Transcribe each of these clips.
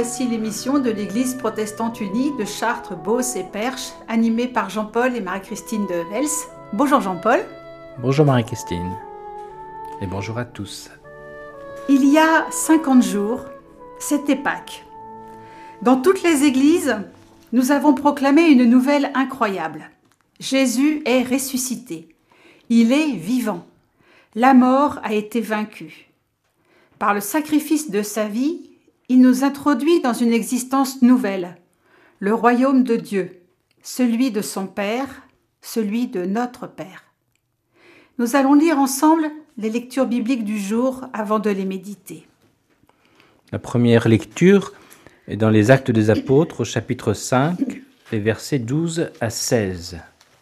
voici l'émission de l'Église protestante unie de Chartres, Beauce et Perche, animée par Jean-Paul et Marie-Christine de Vels. Bonjour Jean-Paul. Bonjour Marie-Christine. Et bonjour à tous. Il y a 50 jours, c'était Pâques. Dans toutes les églises, nous avons proclamé une nouvelle incroyable. Jésus est ressuscité. Il est vivant. La mort a été vaincue. Par le sacrifice de sa vie, il nous introduit dans une existence nouvelle, le royaume de Dieu, celui de son Père, celui de notre Père. Nous allons lire ensemble les lectures bibliques du jour avant de les méditer. La première lecture est dans les Actes des Apôtres, au chapitre 5, les versets 12 à 16.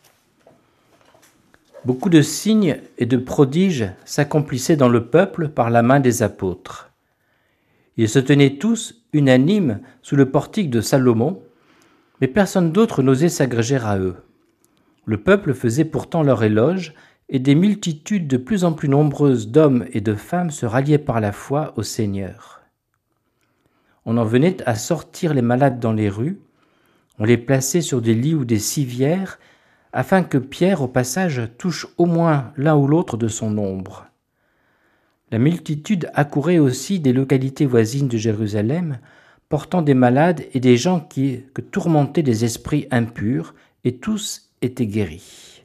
Beaucoup de signes et de prodiges s'accomplissaient dans le peuple par la main des apôtres. Ils se tenaient tous unanimes sous le portique de Salomon, mais personne d'autre n'osait s'agréger à eux. Le peuple faisait pourtant leur éloge, et des multitudes de plus en plus nombreuses d'hommes et de femmes se ralliaient par la foi au Seigneur. On en venait à sortir les malades dans les rues, on les plaçait sur des lits ou des civières, afin que Pierre, au passage, touche au moins l'un ou l'autre de son ombre. La multitude accourait aussi des localités voisines de Jérusalem, portant des malades et des gens que tourmentaient des esprits impurs, et tous étaient guéris.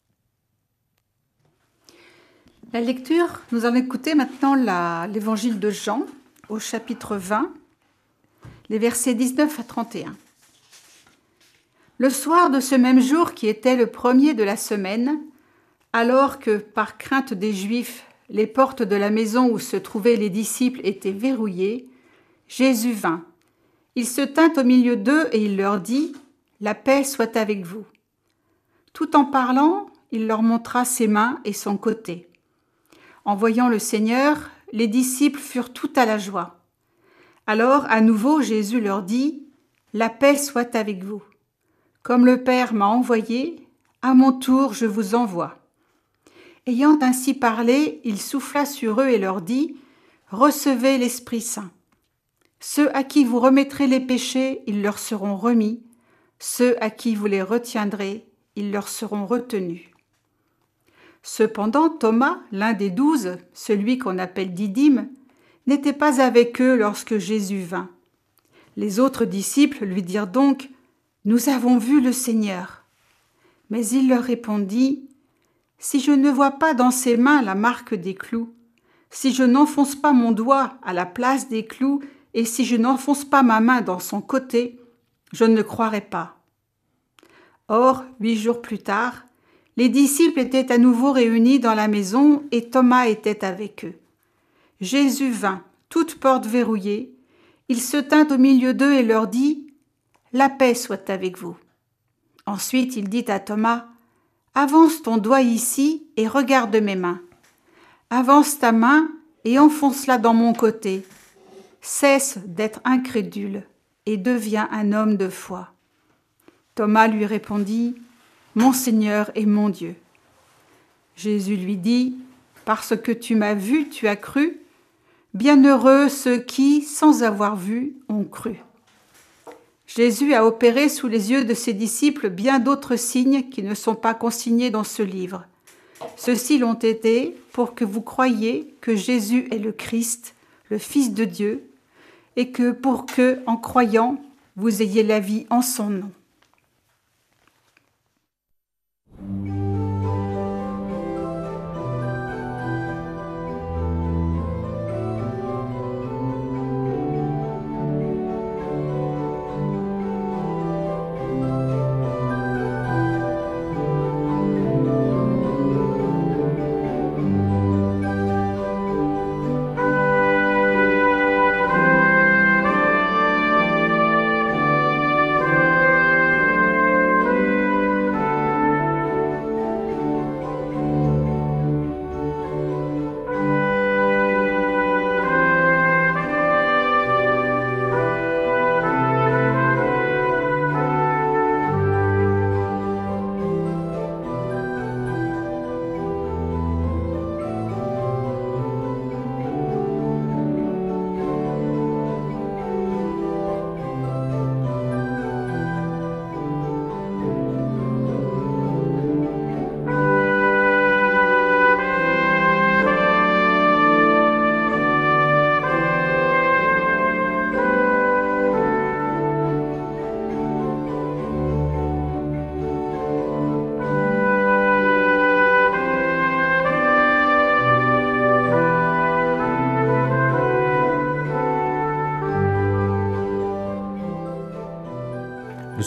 La lecture, nous allons écouter maintenant l'évangile de Jean, au chapitre 20, les versets 19 à 31. Le soir de ce même jour qui était le premier de la semaine, alors que, par crainte des Juifs, les portes de la maison où se trouvaient les disciples étaient verrouillées, Jésus vint. Il se tint au milieu d'eux et il leur dit « La paix soit avec vous ». Tout en parlant, il leur montra ses mains et son côté. En voyant le Seigneur, les disciples furent tout à la joie. Alors, à nouveau, Jésus leur dit « La paix soit avec vous ». Comme le Père m'a envoyé, à mon tour je vous envoie. Ayant ainsi parlé, il souffla sur eux et leur dit, recevez l'Esprit Saint. Ceux à qui vous remettrez les péchés, ils leur seront remis. Ceux à qui vous les retiendrez, ils leur seront retenus. Cependant, Thomas, l'un des 12, celui qu'on appelle Didyme, n'était pas avec eux lorsque Jésus vint. Les autres disciples lui dirent donc, nous avons vu le Seigneur. Mais il leur répondit, si je ne vois pas dans ses mains la marque des clous, si je n'enfonce pas mon doigt à la place des clous et si je n'enfonce pas ma main dans son côté, je ne croirai pas. Or, 8 jours plus tard, les disciples étaient à nouveau réunis dans la maison et Thomas était avec eux. Jésus vint, toutes portes verrouillées, il se tint au milieu d'eux et leur dit, la paix soit avec vous. Ensuite, il dit à Thomas, avance ton doigt ici et regarde mes mains. Avance ta main et enfonce-la dans mon côté. Cesse d'être incrédule et deviens un homme de foi. Thomas lui répondit, mon Seigneur et mon Dieu. Jésus lui dit, parce que tu m'as vu, tu as cru. Bienheureux ceux qui, sans avoir vu, ont cru. Jésus a opéré sous les yeux de ses disciples bien d'autres signes qui ne sont pas consignés dans ce livre. Ceux-ci l'ont été pour que vous croyiez que Jésus est le Christ, le Fils de Dieu, et que pour que, en croyant, vous ayez la vie en son nom.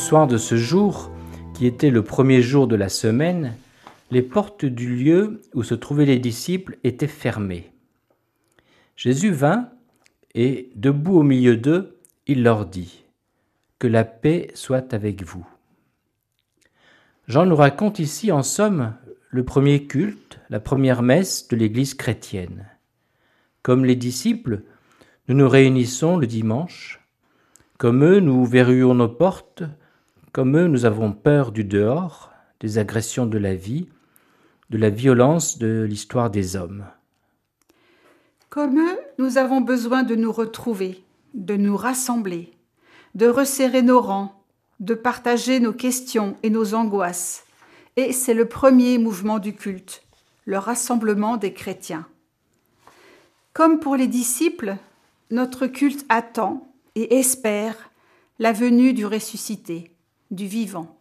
soir de ce jour, qui était le premier jour de la semaine, les portes du lieu où se trouvaient les disciples étaient fermées. Jésus vint et, debout au milieu d'eux, il leur dit « Que la paix soit avec vous ». Jean nous raconte ici, en somme, le premier culte, la première messe de l'Église chrétienne. Comme les disciples, nous nous réunissons le dimanche. Comme eux, nous verrouillons nos portes. Comme eux, nous avons peur du dehors, des agressions de la vie, de la violence de l'histoire des hommes. Comme eux, nous avons besoin de nous retrouver, de nous rassembler, de resserrer nos rangs, de partager nos questions et nos angoisses. Et c'est le premier mouvement du culte, le rassemblement des chrétiens. Comme pour les disciples, notre culte attend et espère la venue du ressuscité, du vivant.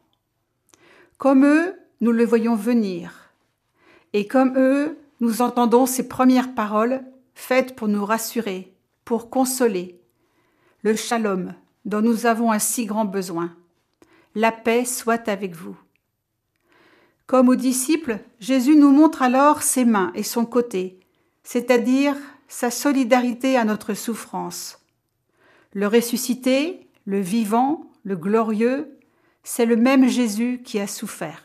Comme eux, nous le voyons venir. Et comme eux, nous entendons ses premières paroles faites pour nous rassurer, pour consoler. Le shalom dont nous avons un si grand besoin. La paix soit avec vous. Comme aux disciples, Jésus nous montre alors ses mains et son côté, c'est-à-dire sa solidarité à notre souffrance. Le ressuscité, le vivant, le glorieux, c'est le même Jésus qui a souffert.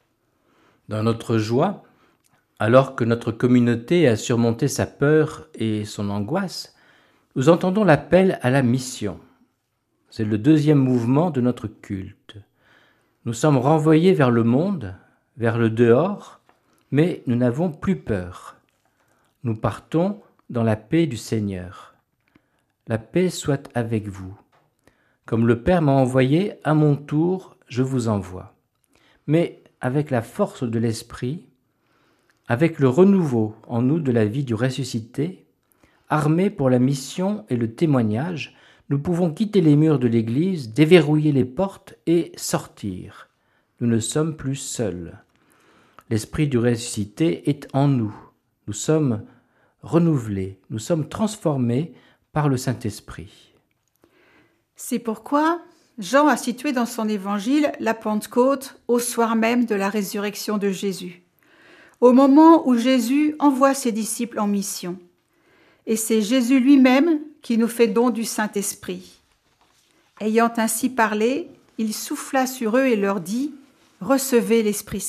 Dans notre joie, alors que notre communauté a surmonté sa peur et son angoisse, nous entendons l'appel à la mission. C'est le deuxième mouvement de notre culte. Nous sommes renvoyés vers le monde, vers le dehors, mais nous n'avons plus peur. Nous partons dans la paix du Seigneur. La paix soit avec vous. Comme le Père m'a envoyé, à mon tour, je vous envoie. Mais avec la force de l'Esprit, avec le renouveau en nous de la vie du ressuscité, armés pour la mission et le témoignage, nous pouvons quitter les murs de l'Église, déverrouiller les portes et sortir. Nous ne sommes plus seuls. L'Esprit du ressuscité est en nous. Nous sommes renouvelés, nous sommes transformés par le Saint-Esprit. C'est pourquoi Jean a situé dans son évangile la Pentecôte au soir même de la résurrection de Jésus, au moment où Jésus envoie ses disciples en mission. Et c'est Jésus lui-même qui nous fait don du Saint-Esprit. Ayant ainsi parlé, il souffla sur eux et leur dit « Recevez l'Esprit Saint ».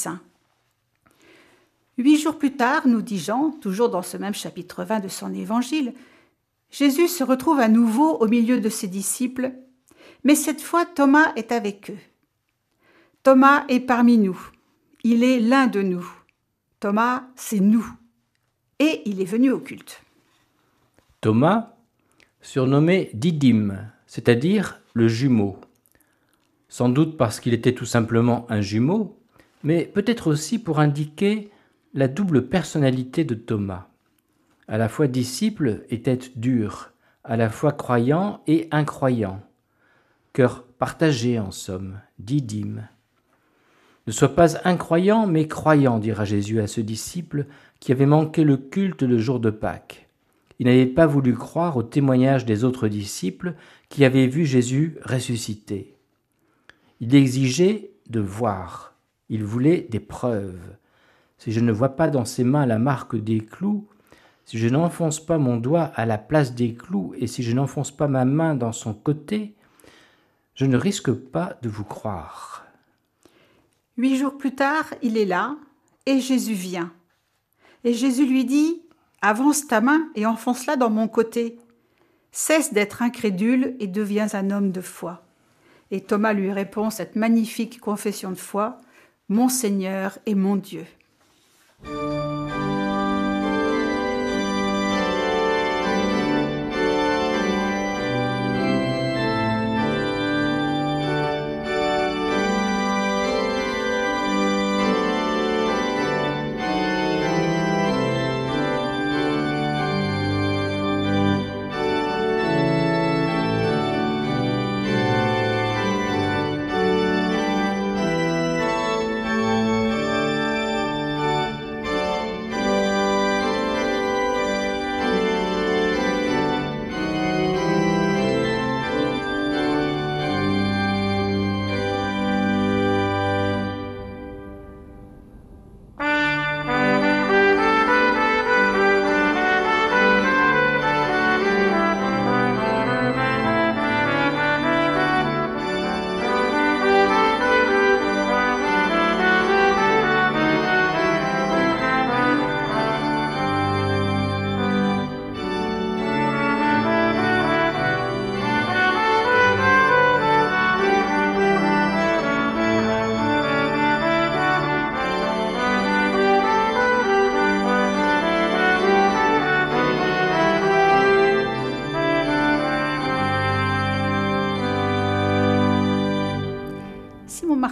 8 jours plus tard, nous dit Jean, toujours dans ce même chapitre 20 de son évangile, Jésus se retrouve à nouveau au milieu de ses disciples, mais cette fois Thomas est avec eux. Thomas est parmi nous, il est l'un de nous. Thomas, c'est nous. Et il est venu au culte. Thomas, surnommé Didyme, c'est-à-dire le jumeau. Sans doute parce qu'il était tout simplement un jumeau, mais peut-être aussi pour indiquer la double personnalité de Thomas. À la fois disciple et tête dure, à la fois croyant et incroyant. Cœur partagé en somme, Didyme. Ne sois pas incroyant, mais croyant, dira Jésus à ce disciple qui avait manqué le culte le jour de Pâques. Il n'avait pas voulu croire au témoignage des autres disciples qui avaient vu Jésus ressuscité. Il exigeait de voir, il voulait des preuves. Si je ne vois pas dans ses mains la marque des clous, si je n'enfonce pas mon doigt à la place des clous et si je n'enfonce pas ma main dans son côté, je ne risque pas de vous croire. 8 jours plus tard, il est là et Jésus vient. Et Jésus lui dit « Avance ta main et enfonce-la dans mon côté. Cesse d'être incrédule et deviens un homme de foi. » Et Thomas lui répond cette magnifique confession de foi « Mon Seigneur et mon Dieu. »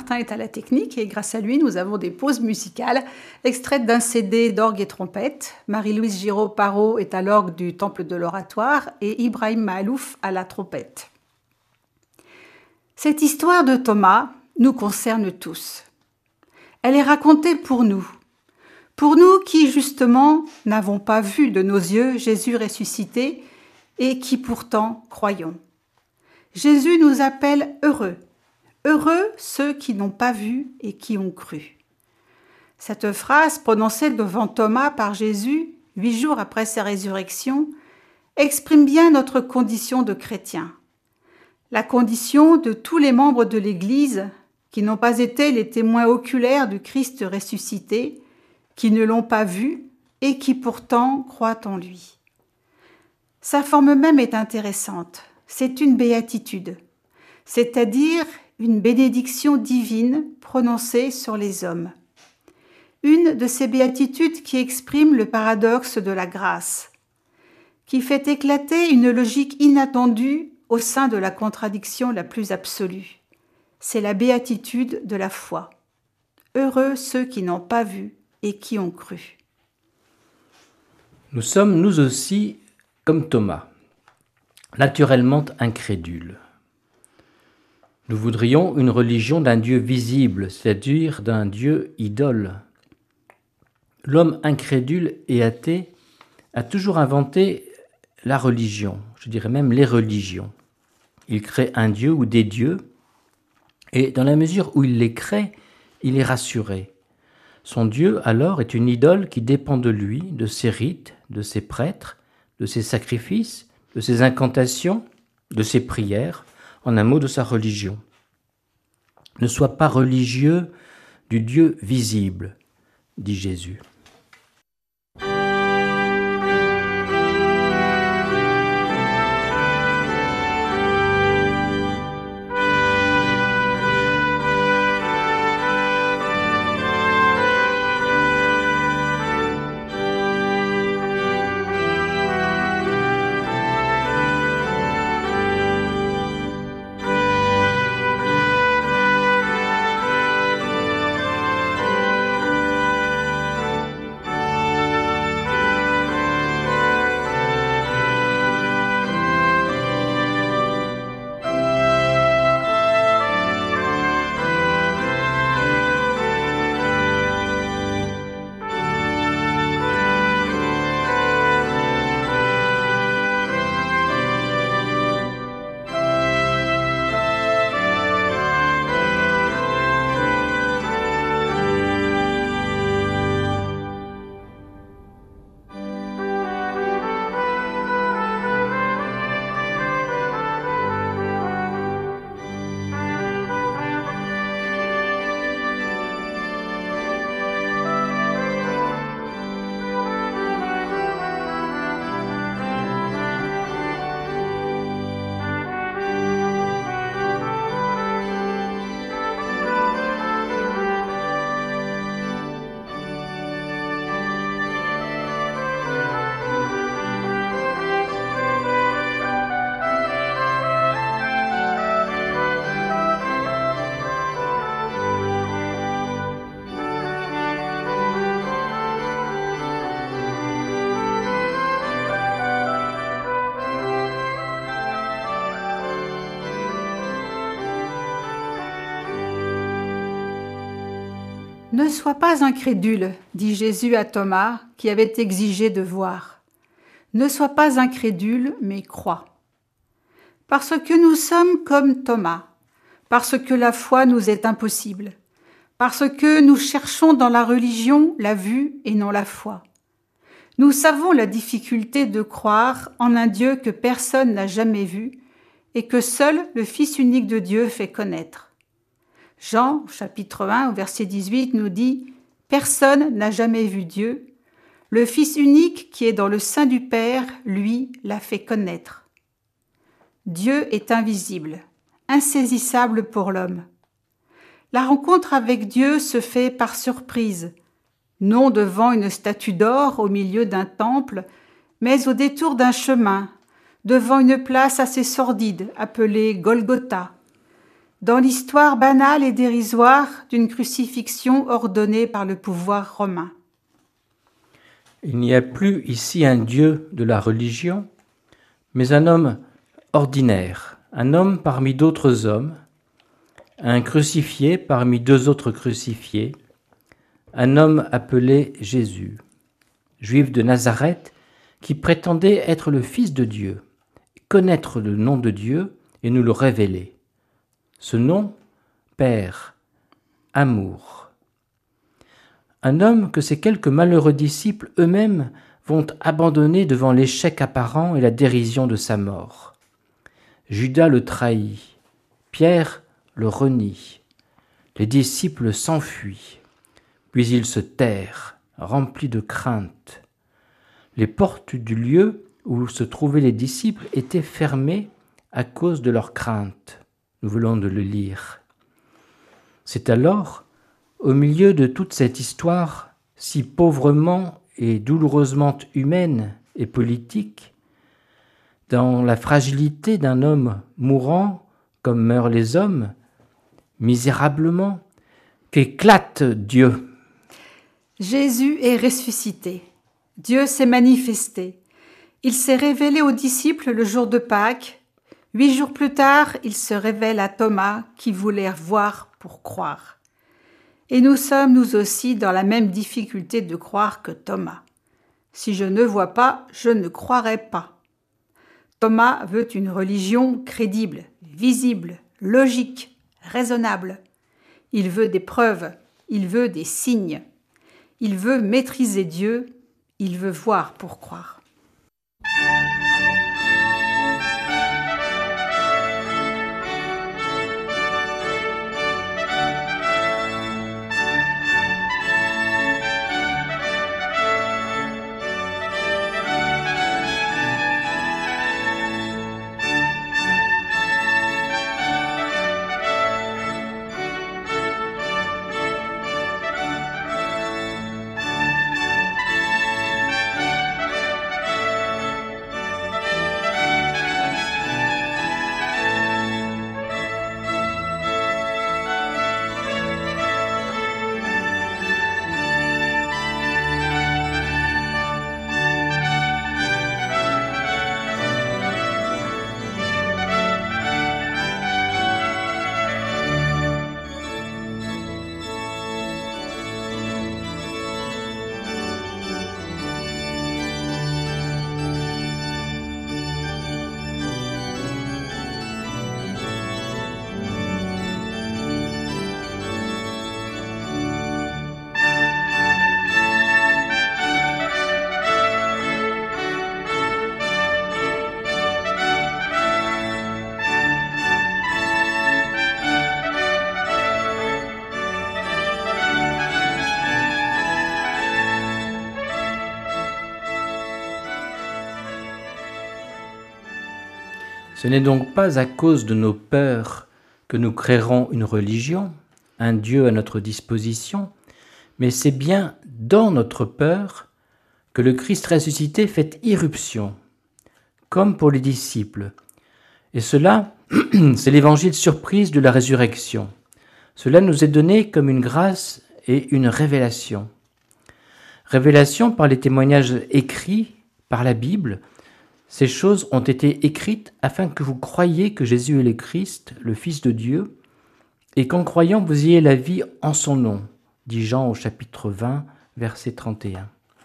Martin est à la technique et grâce à lui, nous avons des pauses musicales extraites d'un CD d'orgue et trompette. Marie-Louise Giraud-Parot est à l'orgue du Temple de l'Oratoire et Ibrahim Mahalouf à la trompette. Cette histoire de Thomas nous concerne tous. Elle est racontée pour nous qui justement n'avons pas vu de nos yeux Jésus ressuscité et qui pourtant croyons. Jésus nous appelle heureux. Heureux ceux qui n'ont pas vu et qui ont cru. Cette phrase prononcée devant Thomas par Jésus, 8 jours après sa résurrection, exprime bien notre condition de chrétien. La condition de tous les membres de l'Église qui n'ont pas été les témoins oculaires du Christ ressuscité, qui ne l'ont pas vu et qui pourtant croient en lui. Sa forme même est intéressante. C'est une béatitude, c'est-à-dire une bénédiction divine prononcée sur les hommes. Une de ces béatitudes qui exprime le paradoxe de la grâce, qui fait éclater une logique inattendue au sein de la contradiction la plus absolue. C'est la béatitude de la foi. Heureux ceux qui n'ont pas vu et qui ont cru. Nous sommes nous aussi comme Thomas, naturellement incrédules. Nous voudrions une religion d'un Dieu visible, c'est-à-dire d'un Dieu idole. L'homme incrédule et athée a toujours inventé la religion, je dirais même les religions. Il crée un Dieu ou des dieux, et dans la mesure où il les crée, il est rassuré. Son Dieu, alors, est une idole qui dépend de lui, de ses rites, de ses prêtres, de ses sacrifices, de ses incantations, de ses prières, en un mot de sa religion. Ne sois pas religieux du Dieu visible, dit Jésus. Ne sois pas incrédule, dit Jésus à Thomas, qui avait exigé de voir. Ne sois pas incrédule, mais crois. Parce que nous sommes comme Thomas, parce que la foi nous est impossible, parce que nous cherchons dans la religion la vue et non la foi. Nous savons la difficulté de croire en un Dieu que personne n'a jamais vu et que seul le Fils unique de Dieu fait connaître. Jean, chapitre 1, au verset 18, nous dit « Personne n'a jamais vu Dieu. Le Fils unique qui est dans le sein du Père, lui, l'a fait connaître. » Dieu est invisible, insaisissable pour l'homme. La rencontre avec Dieu se fait par surprise, non devant une statue d'or au milieu d'un temple, mais au détour d'un chemin, devant une place assez sordide appelée Golgotha. dans l'histoire banale et dérisoire d'une crucifixion ordonnée par le pouvoir romain. Il n'y a plus ici un Dieu de la religion, mais un homme ordinaire, un homme parmi d'autres hommes, un crucifié parmi deux autres crucifiés, un homme appelé Jésus, juif de Nazareth, qui prétendait être le Fils de Dieu, connaître le nom de Dieu et nous le révéler. Ce nom, Père, amour. Un homme que ces quelques malheureux disciples eux-mêmes vont abandonner devant l'échec apparent et la dérision de sa mort. Judas le trahit, Pierre le renie, les disciples s'enfuient, puis ils se terrent, remplis de crainte. Les portes du lieu où se trouvaient les disciples étaient fermées à cause de leur crainte. Nous venons de le lire. C'est alors, au milieu de toute cette histoire si pauvrement et douloureusement humaine et politique, dans la fragilité d'un homme mourant comme meurent les hommes, misérablement, qu'éclate Dieu. Jésus est ressuscité. Dieu s'est manifesté. Il s'est révélé aux disciples le jour de Pâques. 8 jours plus tard, il se révèle à Thomas qui voulait voir pour croire. Et nous sommes nous aussi dans la même difficulté de croire que Thomas. Si je ne vois pas, je ne croirai pas. Thomas veut une religion crédible, visible, logique, raisonnable. Il veut des preuves, il veut des signes. Il veut maîtriser Dieu, il veut voir pour croire. Ce n'est donc pas à cause de nos peurs que nous créerons une religion, un Dieu à notre disposition, mais c'est bien dans notre peur que le Christ ressuscité fait irruption, comme pour les disciples. Et cela, c'est l'évangile surprise de la résurrection. Cela nous est donné comme une grâce et une révélation. Révélation par les témoignages écrits par la Bible. Ces choses ont été écrites afin que vous croyiez que Jésus est le Christ, le Fils de Dieu, et qu'en croyant vous ayez la vie en son nom, dit Jean au chapitre 20, verset 31.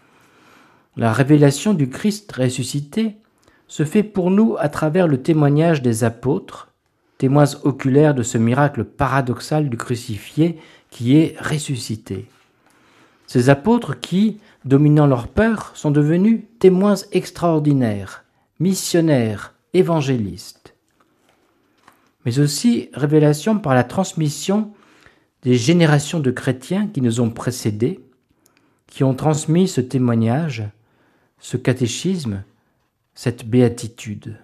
La révélation du Christ ressuscité se fait pour nous à travers le témoignage des apôtres, témoins oculaires de ce miracle paradoxal du crucifié qui est ressuscité. Ces apôtres qui, dominant leur peur, sont devenus témoins extraordinaires, missionnaires, évangélistes. Mais aussi révélation par la transmission des générations de chrétiens qui nous ont précédés, qui ont transmis ce témoignage, ce catéchisme, cette béatitude.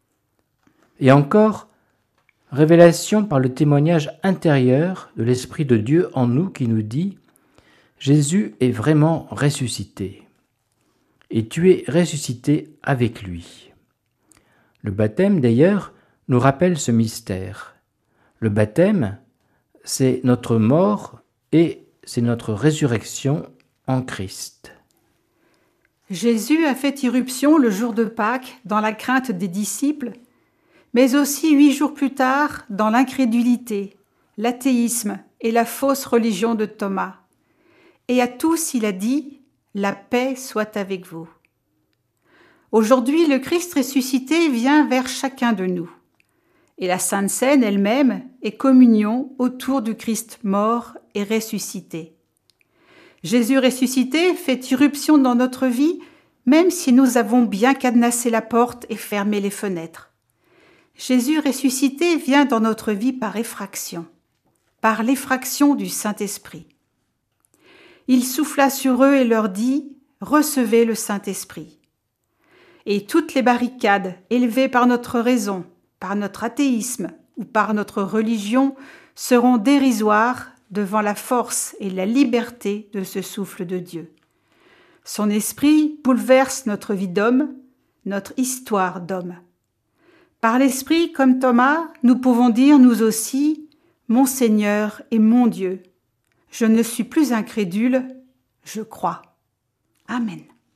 Et encore, révélation par le témoignage intérieur de l'Esprit de Dieu en nous qui nous dit « Jésus est vraiment ressuscité » et tu es ressuscité avec lui. Le baptême, d'ailleurs, nous rappelle ce mystère. Le baptême, c'est notre mort et c'est notre résurrection en Christ. Jésus a fait irruption le jour de Pâques dans la crainte des disciples, mais aussi 8 jours plus tard dans l'incrédulité, l'athéisme et la fausse religion de Thomas. Et à tous il a dit « La paix soit avec vous ». Aujourd'hui, le Christ ressuscité vient vers chacun de nous. Et la Sainte Seine elle-même est communion autour du Christ mort et ressuscité. Jésus ressuscité fait irruption dans notre vie, même si nous avons bien cadenassé la porte et fermé les fenêtres. Jésus ressuscité vient dans notre vie par effraction, par l'effraction du Saint-Esprit. Il souffla sur eux et leur dit « Recevez le Saint-Esprit ». Et toutes les barricades élevées par notre raison, par notre athéisme ou par notre religion seront dérisoires devant la force et la liberté de ce souffle de Dieu. Son esprit bouleverse notre vie d'homme, notre histoire d'homme. Par l'esprit, comme Thomas, nous pouvons dire nous aussi « Mon Seigneur et mon Dieu, je ne suis plus incrédule, je crois. » Amen.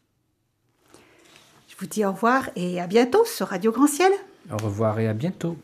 Je vous dis au revoir et à bientôt sur Radio Grand Ciel. Au revoir et à bientôt.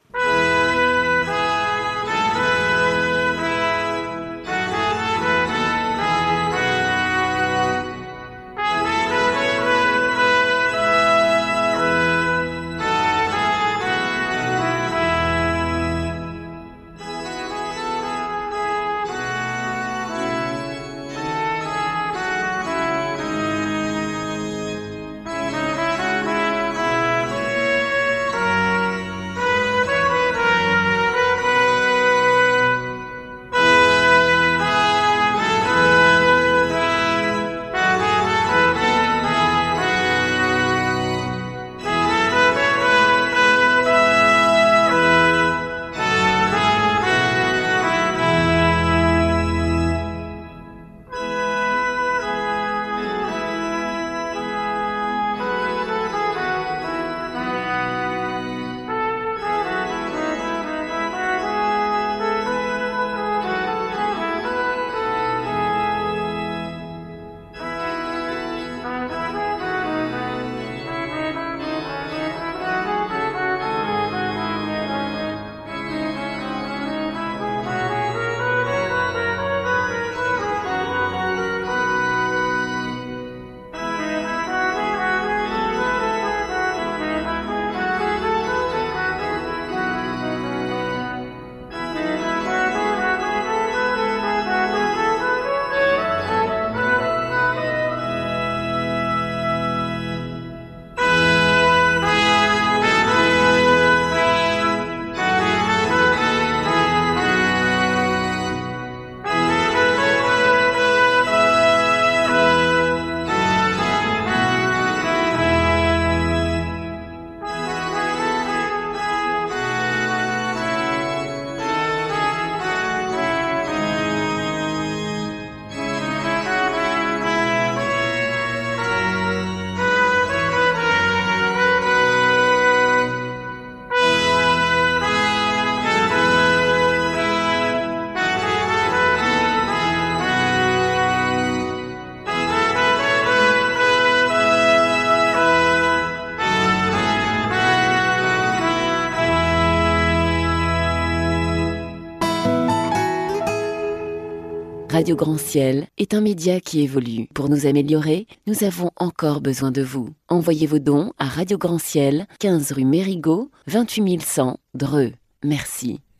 Radio Grand Ciel est un média qui évolue. Pour nous améliorer, nous avons encore besoin de vous. Envoyez vos dons à Radio Grand Ciel, 15 rue Mérigot, 28 100, Dreux. Merci.